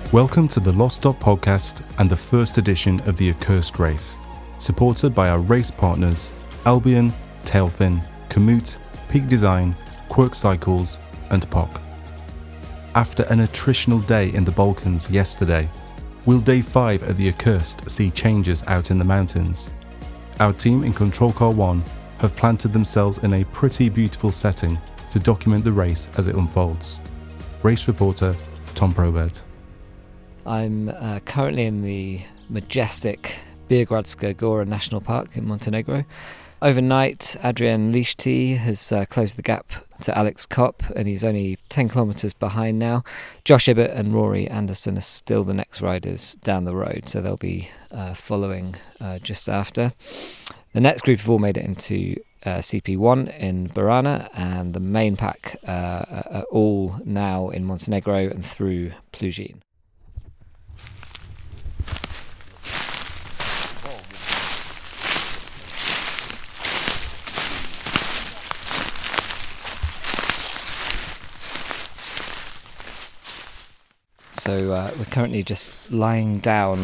Welcome to the Lost Stop podcast and the first edition of the Accursed Race, supported by our race partners Albion, Tailfin, Komoot, Peak Design, Quirk Cycles and POC. After an attritional day in the Balkans yesterday, will Day 5 at the Accursed see changes out in the mountains? Our team in Control Car 1 have planted themselves in a pretty beautiful setting to document the race as it unfolds. Race reporter Tom Probert. I'm currently in the majestic Birgradska Gora National Park in Montenegro. Overnight, Adrian Lichty has closed the gap to Alex Kopp, and he's only 10 kilometres behind now. Josh Ibbott and Rory Anderson are still the next riders down the road, so they'll be following just after. The next group have all made it into CP1 in Barana, and the main pack are all now in Montenegro and through Plugin. So we're currently just lying down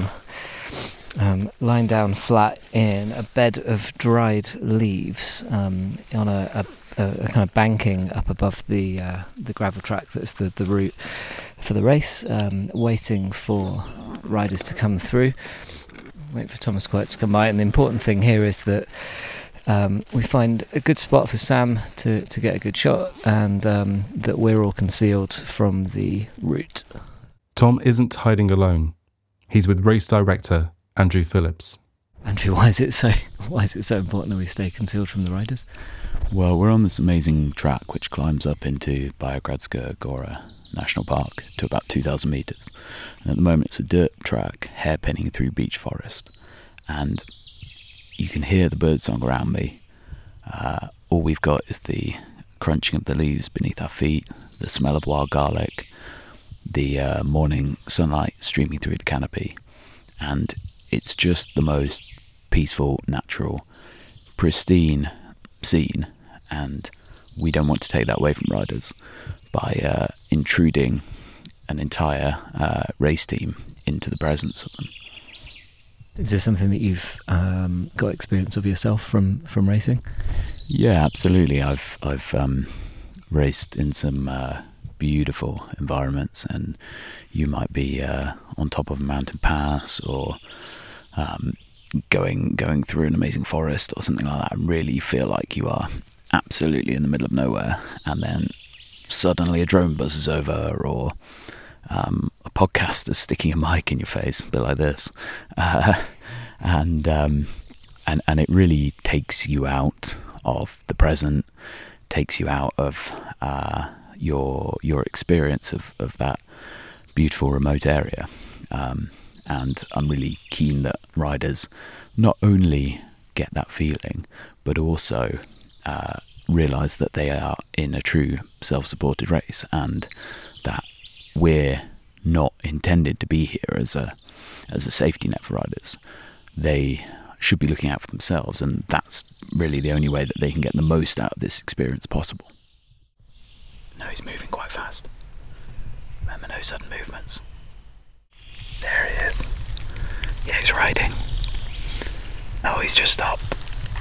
flat in a bed of dried leaves on a kind of banking up above the gravel track that's the route for the race, waiting for riders to come through. Wait for Thomas Quirk to come by, and the important thing here is that we find a good spot for Sam to get a good shot, and that we're all concealed from the route. Tom isn't hiding alone. He's with race director Andrew Phillips. Andrew, why is it so important that we stay concealed from the riders? Well, we're on this amazing track which climbs up into Birgradska Gora National Park to about 2,000 metres. And at the moment it's a dirt track hairpinning through beech forest. And you can hear the birdsong around me. All we've got is the crunching of the leaves beneath our feet, the smell of wild garlic, the morning sunlight streaming through the canopy, and it's just the most peaceful, natural, pristine scene, and we don't want to take that away from riders by intruding an entire race team into the presence of them. Is this something that you've got experience of yourself from racing? Yeah, absolutely. I've raced in some beautiful environments, and you might be on top of a mountain pass or going through an amazing forest or something like that, and really feel like you are absolutely in the middle of nowhere, and then suddenly a drone buzzes over, or a podcaster sticking a mic in your face, a bit like this, and it really takes you out of the present, takes you out of your experience of that beautiful remote area, and I'm really keen that riders not only get that feeling but also realise that they are in a true self-supported race, and that we're not intended to be here as a safety net for riders. They should be looking out for themselves, and that's really the only way that they can get the most out of this experience possible. No, he's moving quite fast. Remember, no sudden movements. There he is. Yeah, he's riding. Oh, he's just stopped.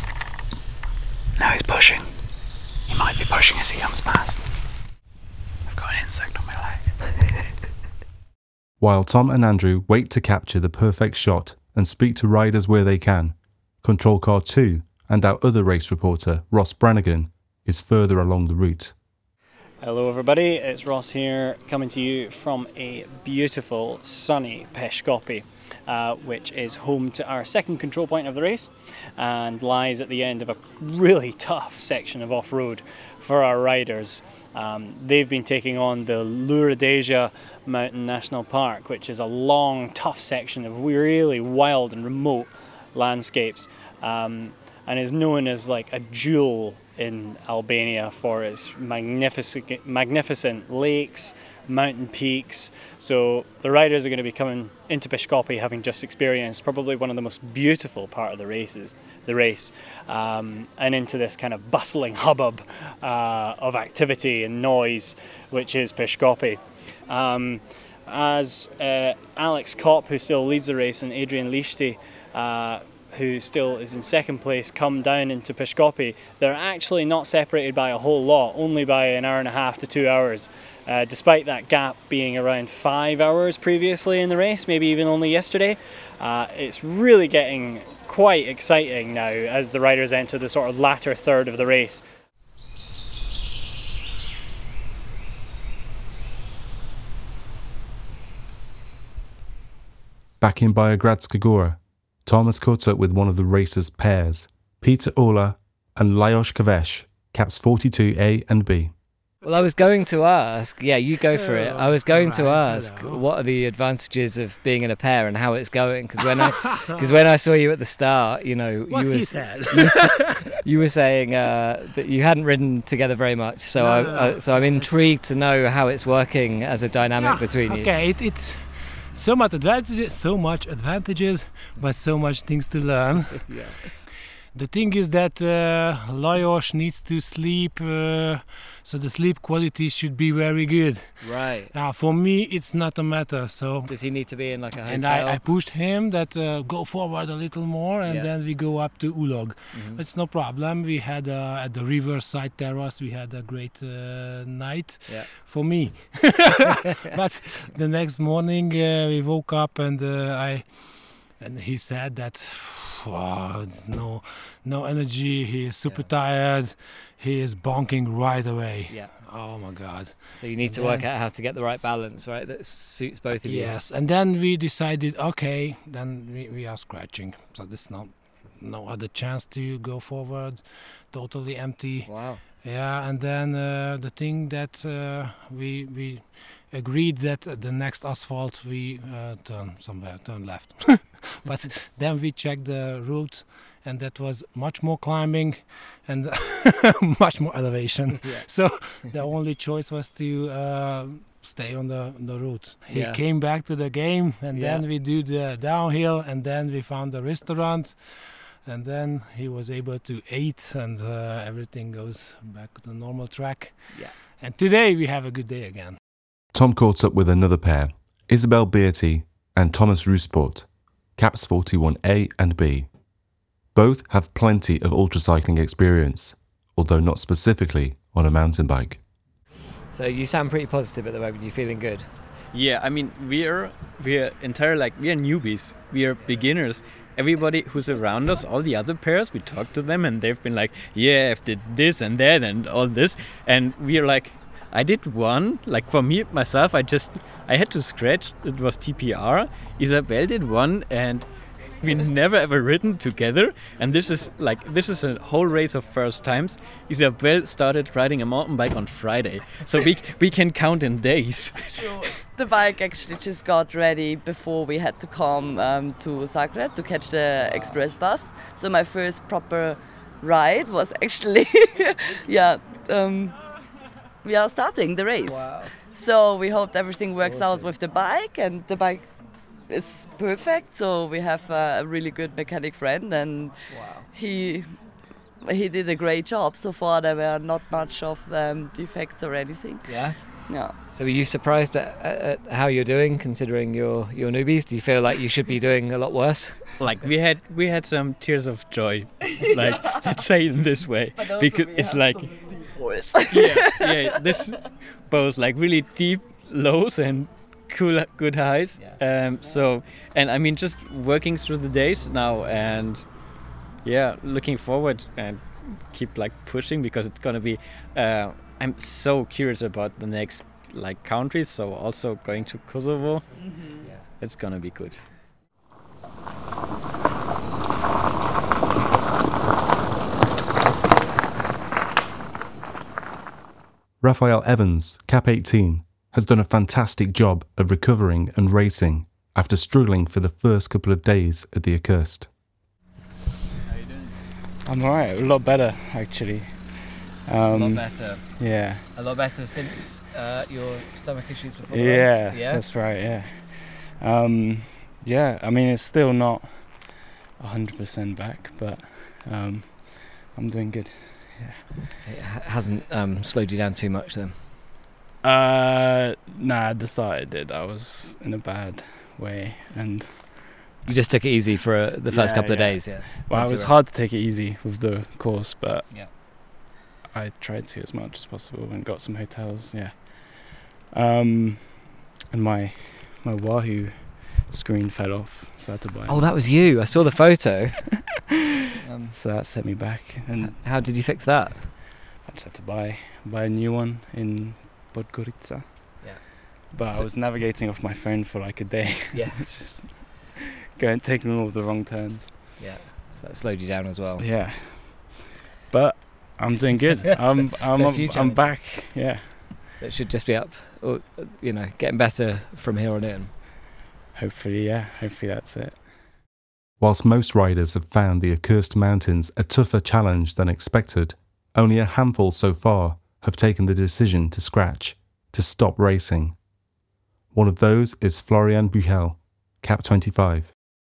Now he's pushing. He might be pushing as he comes past. I've got an insect on my leg. While Tom and Andrew wait to capture the perfect shot and speak to riders where they can, Control Car 2 and our other race reporter, Ross Brannigan, is further along the route. Hello everybody, it's Ross here, coming to you from a beautiful sunny Peshkopi, which is home to our second control point of the race and lies at the end of a really tough section of off-road for our riders. They've been taking on the Luradeja Mountain National Park, which is a long, tough section of really wild and remote landscapes, and is known as like a jewel in Albania for its magnificent lakes, mountain peaks. So the riders are going to be coming into Peshkopi having just experienced probably one of the most beautiful part of the race, and into this kind of bustling hubbub of activity and noise, which is Peshkopi. as Alex Kopp, who still leads the race, and Adrian Liechti, who still is in second place, come down into Peshkopi, they're actually not separated by a whole lot, only by an hour and a half to 2 hours, despite that gap being around 5 hours previously in the race, maybe even only yesterday. It's really getting quite exciting now as the riders enter the sort of latter third of the race. Back in Biogradska Gora, Thomas caught up with one of the racer's pairs, Peter Ola and Lajos Kavesh, caps 42A and B. Well, I was going to ask, yeah, you go for it. I was going to ask, what are the advantages of being in a pair and how it's going? Because when I saw you at the start, you know, you were saying that you hadn't ridden together very much. So I'm intrigued to know how it's working as a dynamic between you. Okay, it's so much advantages, but so much things to learn. Yeah. The thing is that Lajos needs to sleep, so the sleep quality should be very good. Right. Now, for me, it's not a matter. So does he need to be in like a hotel? And I pushed him that go forward a little more, and then we go up to Ulog. Mm-hmm. It's no problem. We had at the riverside terrace, we had a great night for me. But the next morning we woke up and he said that. Wow, it's no energy. He is super tired. He is bonking right away. Yeah. Oh my God. So you need to work out how to get the right balance, right? That suits both of you. Yes, and then we decided, okay, then we are scratching. So there's no other chance to go forward. Totally empty. Wow. Yeah, and then the thing that we agreed that the next asphalt we turn left. But then we checked the route, and that was much more climbing and much more elevation. Yeah. So the only choice was to stay on the route. He came back to the game, and then we do the downhill, and then we found the restaurant. And then he was able to eat, and everything goes back to the normal track. Yeah. And today we have a good day again. Tom caught up with another pair, Isabel Beatty and Thomas Rusport, caps 41A and B. Both have plenty of ultracycling experience, although not specifically on a mountain bike. So you sound pretty positive at the moment. You feeling good? Yeah, I mean, we're newbies. We are beginners. Everybody who's around us, all the other pairs, we talk to them and they've been like, yeah, I've did this and that and all this. And we're like, I did one, like for me, myself, I had to scratch, it was TPR. Isabel did one and we never ever ridden together. And this is a whole race of first times. Isabel started riding a mountain bike on Friday. So we can count in days. Sure. The bike actually just got ready before we had to come to Zagreb to catch the express bus. So my first proper ride was actually, we are starting the race. Wow. So we hope everything works out with the bike, and the bike is perfect. So we have a really good mechanic friend, and he did a great job. So far there were not much of defects or anything. Yeah. Yeah. So are you surprised at how you're doing, considering you're newbies? Do you feel like you should be doing a lot worse? Like we had some tears of joy, like let's say it this way, because it's like this both like really deep lows and cool good highs. Yeah. So and I mean just working through the days now and looking forward and keep like pushing because it's gonna be. I'm so curious about the next like countries, so also going to Kosovo. Mm-hmm. Yeah. It's gonna be good. Raphael Evans, Cap 18, has done a fantastic job of recovering and racing after struggling for the first couple of days at the Accursed. How you doing? I'm alright, a lot better actually. A lot better. Yeah. A lot better since your stomach issues before the race? Yeah, that's right, yeah. I mean, it's still not 100% back, but I'm doing good. Yeah. It hasn't slowed you down too much then? Nah, at the start I did. I was in a bad way, and You just took it easy for the first couple of days, yeah. well, it was hard to take it easy with the course, but Yeah. I tried to as much as possible and got some hotels. Yeah. And my Wahoo screen fell off, so I had to buy. Oh, that was you. I saw the photo. So that set me back, and How did you fix that? I just had to buy a new one in Podgorica. Yeah. But I was navigating off my phone for like a day. Yeah. It's just taking all the wrong turns. Yeah. So that slowed you down as well. Yeah. But I'm doing good. I'm back. Yeah. So it should just be up, or, getting better from here on in. Hopefully, yeah. Hopefully that's it. Whilst most riders have found the accursed mountains a tougher challenge than expected, only a handful so far have taken the decision to scratch, to stop racing. One of those is Florian Buchel, Cap 25.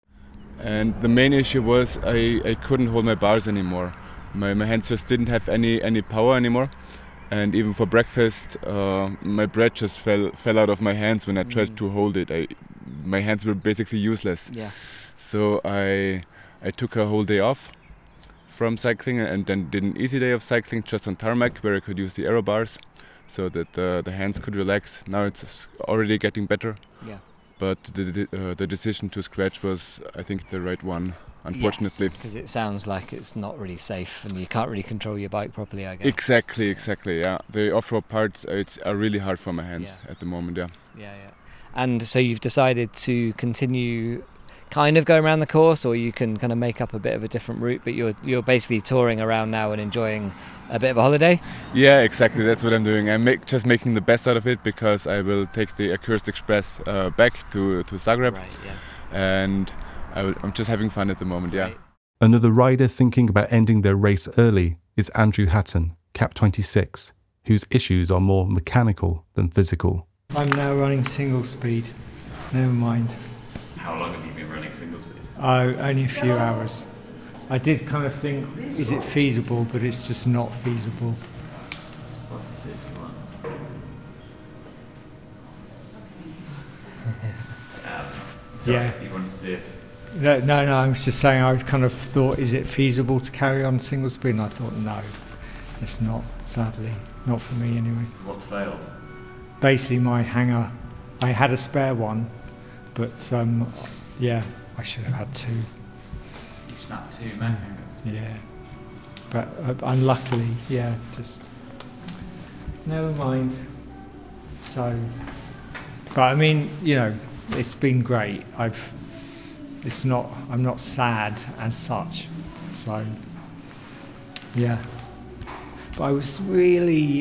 And the main issue was I couldn't hold my bars anymore. My hands just didn't have any power anymore. And even for breakfast, my bread just fell out of my hands when I tried to hold it. My hands were basically useless. Yeah. So I took a whole day off from cycling and then did an easy day of cycling just on tarmac where I could use the aero bars so that the hands could relax. Now it's already getting better. Yeah. But the decision to scratch was, I think, the right one, unfortunately. Because it sounds like it's not really safe and you can't really control your bike properly, I guess. Exactly, yeah. The off-road parts are really hard for my hands at the moment, yeah. Yeah. And so you've decided to continue kind of going around the course, or you can kind of make up a bit of a different route, but you're basically touring around now and enjoying a bit of a holiday? Yeah, exactly. That's what I'm doing. I'm just making the best out of it because I will take the Accursed Express back to Zagreb. Right, yeah. And I'm just having fun at the moment, yeah. Another rider thinking about ending their race early is Andrew Hatton, Cap 26, whose issues are more mechanical than physical. I'm now running single speed. Never mind. How long have you been running single speed? Oh, only a few hours. I did kind of think, is it feasible? But it's just not feasible. Let's see if you want. So Yeah. you want to see if... No, I was just saying I kind of thought, is it feasible to carry on single speed? And I thought, no, it's not, sadly. Not for me anyway. So what's failed? Basically my hanger, I had a spare one, but I should have had two. You snapped two Mac hangers? Yeah, but unluckily, just never mind. So, but I mean, it's been great. I'm not sad as such. So, yeah. But I was really,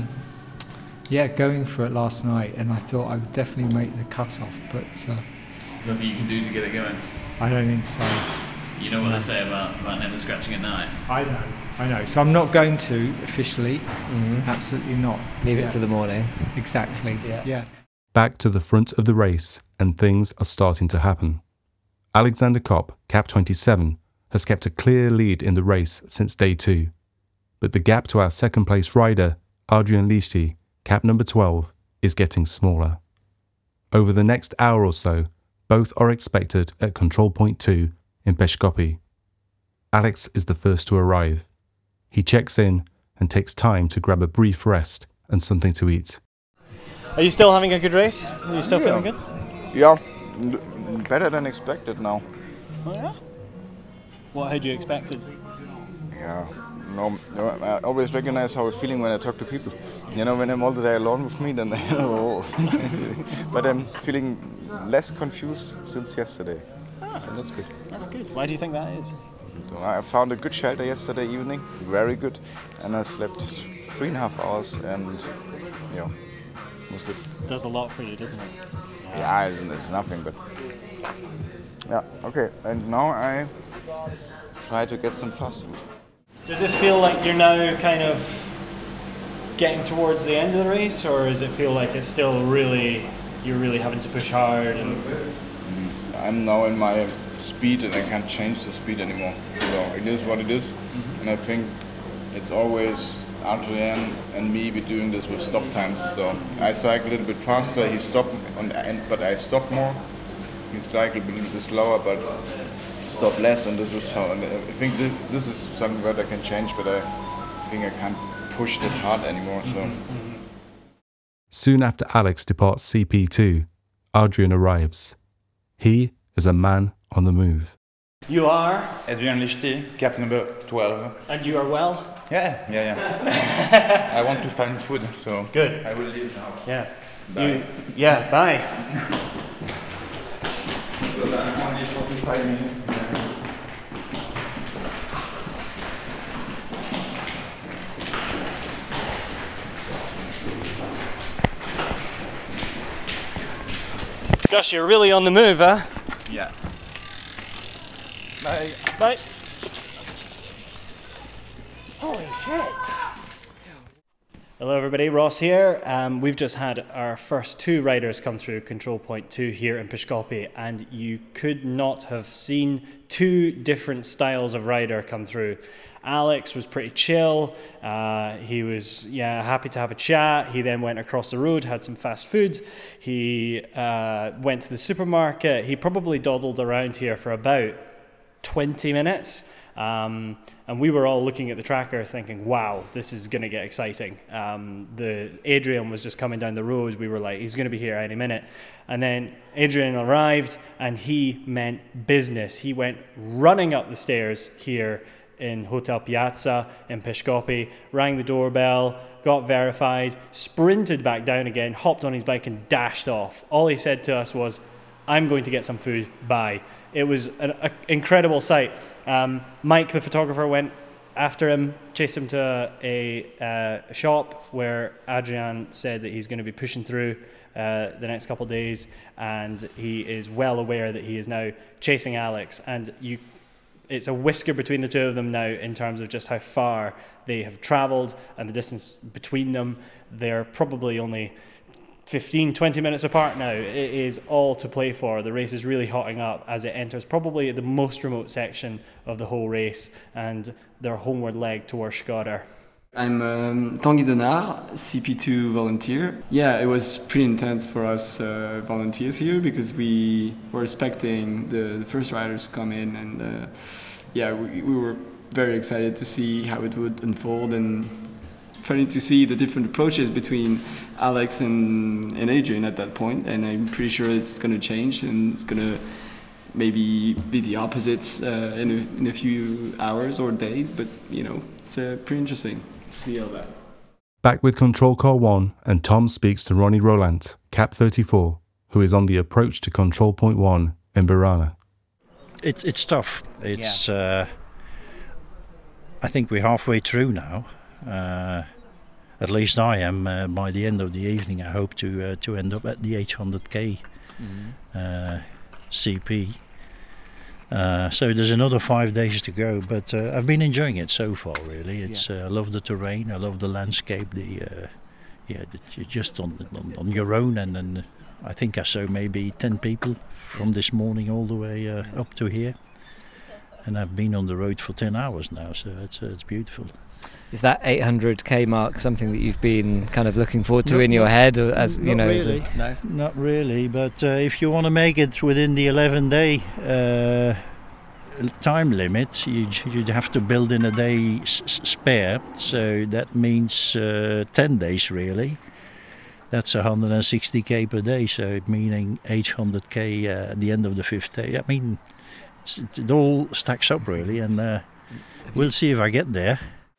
going for it last night, and I thought I would definitely make the cut-off, but There's nothing you can do to get it going. I don't think so. You know what they say about never scratching at night? I know. So I'm not going to officially. Absolutely not. Leave it to the morning. Exactly. Yeah. Back to the front of the race, and things are starting to happen. Alexander Kopp, Cap 27, has kept a clear lead in the race since day 2. But the gap to our second place rider, Adrian Liechti, Cap number 12, is getting smaller. Over the next hour or so, both are expected at Control Point 2 in Peshkopi. Alex is the first to arrive. He checks in and takes time to grab a brief rest and something to eat. Are you still having a good race? Are you still feeling good? Yeah, better than expected now. Oh, yeah? What had you expected? Yeah, no, I always recognize how I'm feeling when I talk to people. When I'm all the day alone with me, then but I'm feeling less confused since yesterday. So that's good. That's good. Why do you think that is? I found a good shelter yesterday evening, very good, and I slept 3.5 hours, and it was good. It does a lot for you, doesn't it? Yeah, it's nothing, but yeah, okay. And now I try to get some fast food. Does this feel like you're now kind of getting towards the end of the race, or does it feel like it's still you're really having to push hard? And I'm now in my speed and I can't change the speed anymore. So it is what it is. And I think it's always Adrian and me be doing this with stop times. So I cycle a little bit faster, he stopped on the end, but I stop more. He cycle a little bit slower, but stop less, and this is how. And I think this is something that I can change, but I think I can't push that hard anymore. So. Soon after Alex departs CP2, Adrian arrives. He is a man on the move. You are? Adrian Lichty, cap number 12. And you are well? Yeah. I want to find food, so good. I will leave now. Yeah. Bye. Bye. Well, I'm only 45 minutes. Gosh, you're really on the move, huh? Yeah. Bye. Bye. Holy shit. Hello everybody, Ross here. We've just had our first 2 riders come through Control Point 2 here in Peshkopi, and you could not have seen 2 different styles of rider come through. Alex was pretty chill. He was happy to have a chat. He then went across the road, had some fast food. He went to the supermarket. He probably dawdled around here for about 20 minutes. And we were all looking at the tracker thinking, wow, this is going to get exciting. Adrian was just coming down the road. We were like, he's going to be here any minute. And then Adrian arrived and he meant business. He went running up the stairs here in Hotel Piazza in Peshkopi, rang the doorbell, got verified, sprinted back down again, hopped on his bike and dashed off. All he said to us was, I'm going to get some food, bye. It was an incredible sight. Mike, the photographer, went after him, chased him to a shop where Adrian said that he's going to be pushing through the next couple of days, and he is well aware that he is now chasing Alex, and it's a whisker between the 2 of them now in terms of just how far they have travelled and the distance between them. They're probably only 15-20 minutes apart now. It is all to play for. The race is really hotting up as it enters probably the most remote section of the whole race and their homeward leg towards Skadar. I'm Tanguy Donard, CP2 volunteer. Yeah, it was pretty intense for us volunteers here because we were expecting the first riders to come in, and we were very excited to see how it would unfold, and funny to see the different approaches between Alex and Adrian at that point. And I'm pretty sure it's going to change, and it's going to maybe be the opposites in a few hours or days, but it's pretty interesting to see all that. Back with Control Car 1, and Tom speaks to Ronnie Roland, Cap 34, who is on the approach to Control Point 1 in Birana. It's tough. It's I think we're halfway through now. At least I am. By the end of the evening, I hope to end up at the 800k CP. So there's another 5 days to go, but I've been enjoying it so far. Really, I love the terrain, I love the landscape. You're just on your own, and then I think I saw maybe 10 people from this morning all the way up to here, and I've been on the road for 10 hours now, so it's beautiful. Is that 800k mark something that you've been kind of looking forward to in your head, or as you know? Really. No, not really. But if you want to make it within the 11-day time limit, you'd have to build in a day spare. So that means 10 days really. That's 160k per day. So meaning 800k at the end of the 5th day. I mean, it all stacks up really, and we'll see if I get there.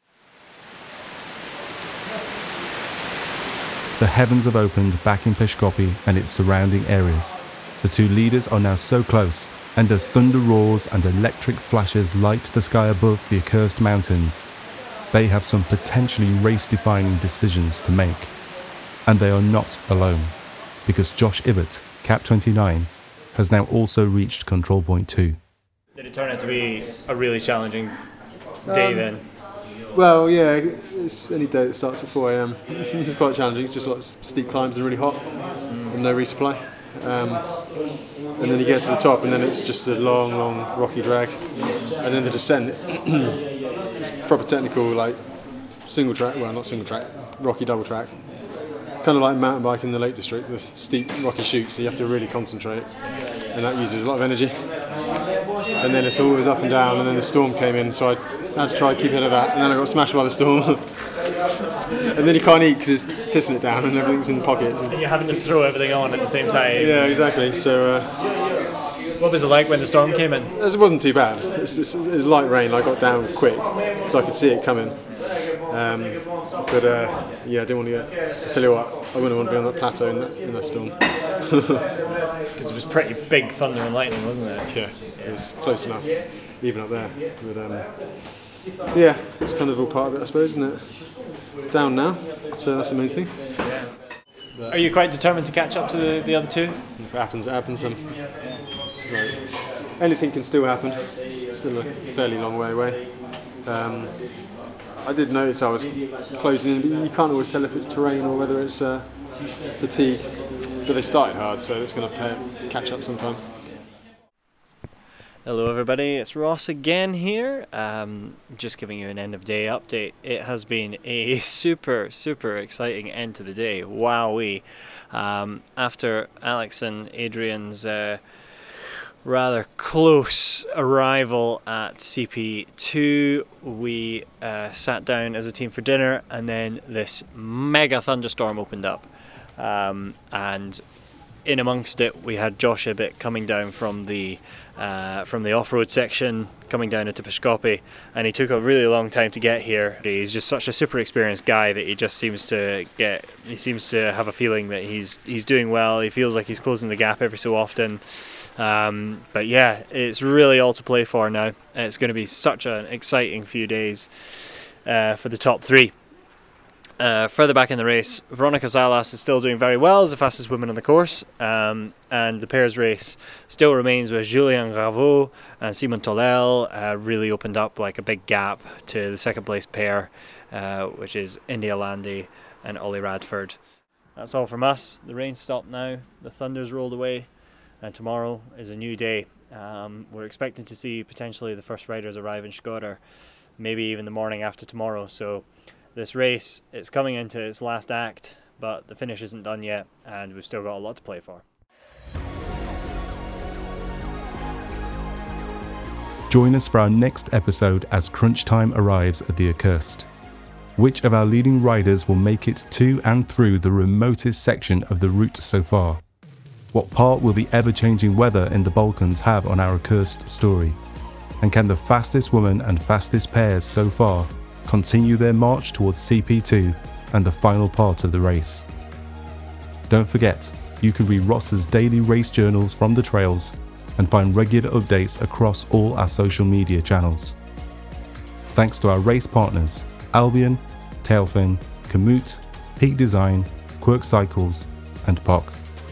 The heavens have opened back in Peshkopi and its surrounding areas. The 2 leaders are now so close, and as thunder roars and electric flashes light the sky above the accursed mountains, they have some potentially race-defining decisions to make. And they are not alone, because Josh Ibbott, Cap 29, has now also reached Control Point 2. Did it turn out to be a really challenging day then? Well, yeah, it's any day that starts at 4 a.m. It's quite challenging. It's just lots of steep climbs and really hot, and no resupply. And then you get to the top, and then it's just a long, rocky drag. And then the descent, it's proper technical, like single track, well not single track, rocky double track. Kind of like mountain biking in the Lake District, the steep rocky chutes, so you have to really concentrate, and that uses a lot of energy. And then it's always up and down, and then the storm came in, so I had to try and keep ahead of that, and then I got smashed by the storm. And then you can't eat because it's pissing it down and everything's in pockets. And you're having to throw everything on at the same time. Yeah, exactly. So what was it like when the storm came in? It wasn't too bad. It was light rain. I got down quick so I could see it coming. But yeah, I didn't want to get. I tell you what, I wouldn't want to be on that plateau in that storm. Because it was pretty big thunder and lightning, wasn't it? Yeah, it was close enough, even up there. But yeah, it's kind of all part of it, I suppose, isn't it? Down now, so that's the main thing. Yeah. Are you quite determined to catch up to the other two? If it happens, it happens. Like, anything can still happen. It's still a fairly long way away. I did notice I was closing in, but you can't always tell if it's terrain or whether it's fatigue. But they started hard, so it's going to catch up sometime. Hello everybody, it's Ross again here, just giving you an end of day update. It has been a super exciting end to the day, wowee. After Alex and Adrian's rather close arrival at CP2, we sat down as a team for dinner, and then this mega thunderstorm opened up, and in amongst it we had Josh Ibbott coming down from the off-road section, coming down into Peshkopi, and he took a really long time to get here. He's just such a super experienced guy that he seems to have a feeling that he's doing well. He feels like he's closing the gap every so often. But yeah, it's really all to play for now. It's going to be such an exciting few days for the top three. Further back in the race, Veronica Salas is still doing very well as the fastest woman on the course, and the pairs race still remains with Julien Raveau and Simon Tollel. Really opened up like a big gap to the second place pair, which is India Landi and Ollie Radford. That's all from us. The rain stopped now, the thunder's rolled away, and tomorrow is a new day. We're expecting to see potentially the first riders arrive in Shkodër, maybe even the morning after tomorrow. So this race, it's coming into its last act, but the finish isn't done yet, and we've still got a lot to play for. Join us for our next episode as crunch time arrives at the Accursed. Which of our leading riders will make it to and through the remotest section of the route so far? What part will the ever-changing weather in the Balkans have on our Accursed story? And can the fastest woman and fastest pairs so far continue their march towards CP2 and the final part of the race? Don't forget, you can read Ross's daily race journals from the trails and find regular updates across all our social media channels. Thanks to our race partners, Albion, Tailfin, Komoot, Peak Design, Quirk Cycles and POC.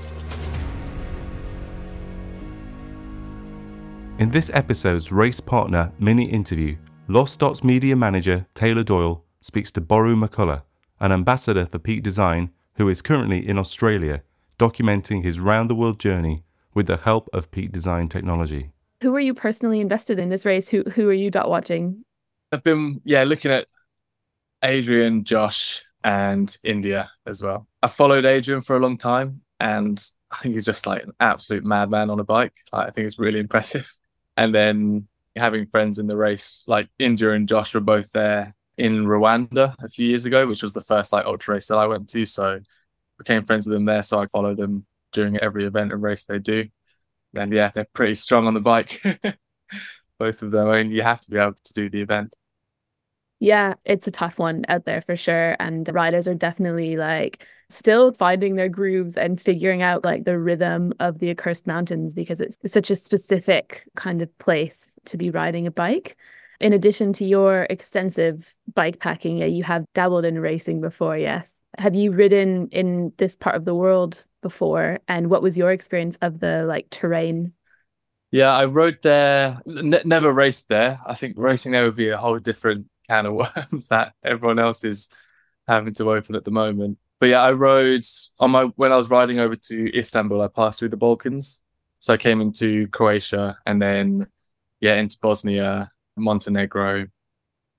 In this episode's race partner mini interview, Lost Dots media manager Taylor Doyle speaks to Boru McCullough, an ambassador for Peak Design who is currently in Australia, documenting his round-the-world journey with the help of Peak Design technology. Who were you personally invested in this race? Who are you watching? I've been looking at Adrian, Josh, and India as well. I followed Adrian for a long time, and I think he's just like an absolute madman on a bike. I think it's really impressive. And then having friends in the race, like India and Josh were both there in Rwanda a few years ago, which was the first ultra race that I went to. So became friends with them there. So I follow them during every event and race they do. And yeah, they're pretty strong on the bike. Both of them. I mean, you have to be able to do the event. Yeah, it's a tough one out there for sure. And the riders are definitely still finding their grooves and figuring out the rhythm of the Accursed Mountains, because it's such a specific kind of place to be riding a bike. In addition to your extensive bike packing, you have dabbled in racing before, yes. Have you ridden in this part of the world before? And what was your experience of the terrain? Yeah, I rode there, never raced there. I think racing there would be a whole different can of worms that everyone else is having to open at the moment. But yeah, I rode when I was riding over to Istanbul, I passed through the Balkans. So I came into Croatia and then into Bosnia, Montenegro,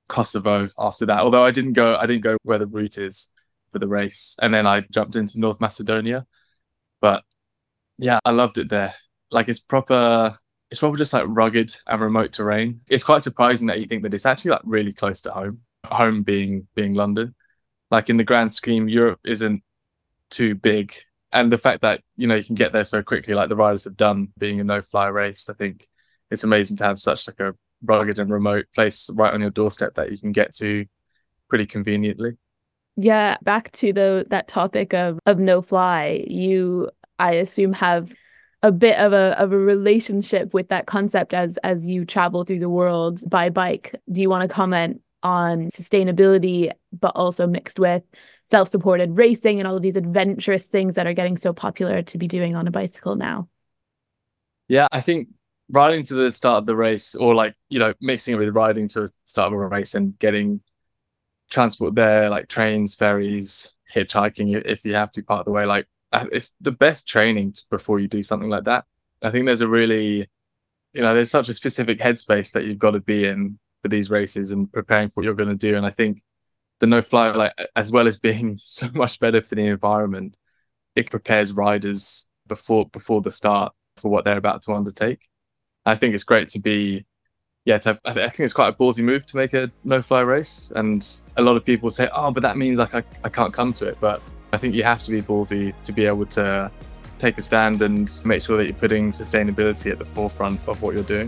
Kosovo after that. Although I didn't go where the route is for the race, and then I jumped into North Macedonia. But yeah, I loved it there. Like it's proper just like rugged and remote terrain. It's quite surprising that you think that it's actually like really close to home. Home being London. Like in the grand scheme, Europe isn't too big, and the fact that you can get there so quickly, like the riders have done, being a no-fly race, I think it's amazing to have such like a rugged and remote place right on your doorstep that you can get to pretty conveniently. Yeah, back to that topic of no fly, you, I assume, have a bit of a relationship with that concept as you travel through the world by bike. Do you want to comment on sustainability, but also mixed with self-supported racing and all of these adventurous things that are getting so popular to be doing on a bicycle now? Yeah, I think riding to the start of the race, or like, mixing it with riding to the start of a race and getting transport there, like trains, ferries, hitchhiking if you have to part of the way, like it's the best training before you do something like that. I think there's a really, there's such a specific headspace that you've got to be in for these races and preparing for what you're going to do. And I think the no fly, like, as well as being so much better for the environment, it prepares riders before the start for what they're about to undertake. I think it's great to be, I think it's quite a ballsy move to make a no-fly race. And a lot of people say, oh, but that means like I can't come to it. But I think you have to be ballsy to be able to take a stand and make sure that you're putting sustainability at the forefront of what you're doing.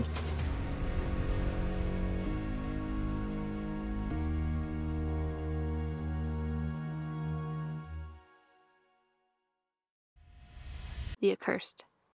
The Accursed.